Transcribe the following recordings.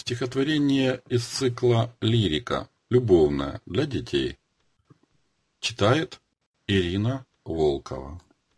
Стихотворение из цикла «Лирика. Любовная для детей». Читает Ирина Волкова.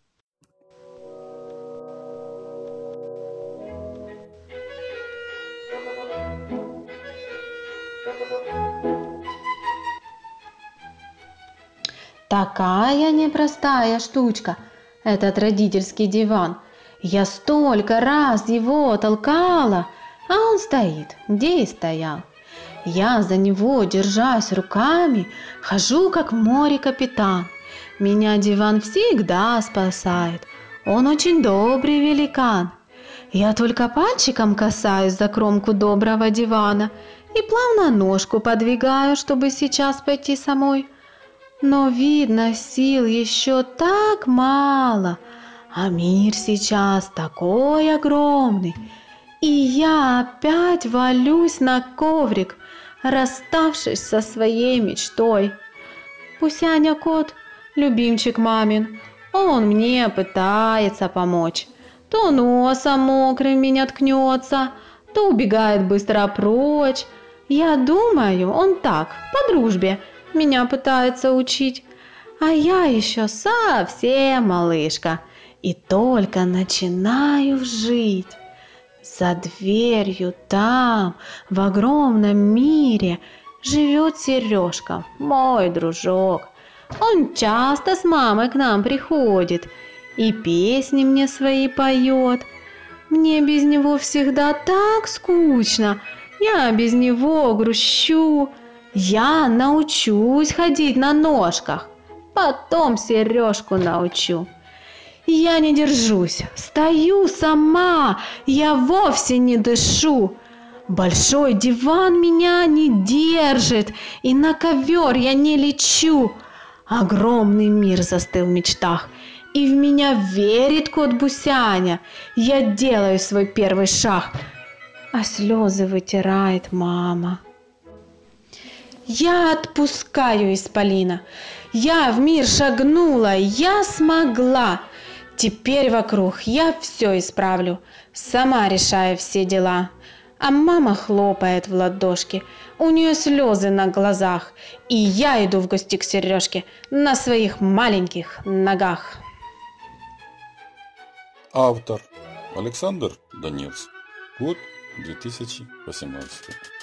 Такая непростая штучка, этот родительский диван. Я столько раз его толкала, а он стоит, где и стоял. Я за него, держась руками, хожу, как в море капитан. Меня диван всегда спасает, он очень добрый великан. Я только пальчиком касаюсь за кромку доброго дивана и плавно ножку подвигаю, чтобы сейчас пойти самой. Но, видно, сил еще так мало, а мир сейчас такой огромный. И я опять валюсь на коврик, расставшись со своей мечтой. Пусяня кот, любимчик мамин, он мне пытается помочь. То носом мокрым меня ткнется, то убегает быстро прочь. Я думаю, он так, по дружбе, меня пытается учить. А я еще совсем малышка и только начинаю жить. За дверью там, в огромном мире, живет Сережка, мой дружок. Он часто с мамой к нам приходит и песни мне свои поет. Мне без него всегда так скучно, я без него грущу. Я научусь ходить на ножках, потом Сережку научу. Я не держусь, стою сама, я вовсе не дышу. Большой диван меня не держит, и на ковер я не лечу. Огромный мир застыл в мечтах, и в меня верит кот Бусяня. Я делаю свой первый шаг, а слезы вытирает мама. Я отпускаю исполина. Я в мир шагнула, я смогла. Теперь вокруг я все исправлю, сама решая все дела. А мама хлопает в ладошки, у нее слезы на глазах. И я иду в гости к Сережке на своих маленьких ногах. Автор Александр Донец. Год 2018.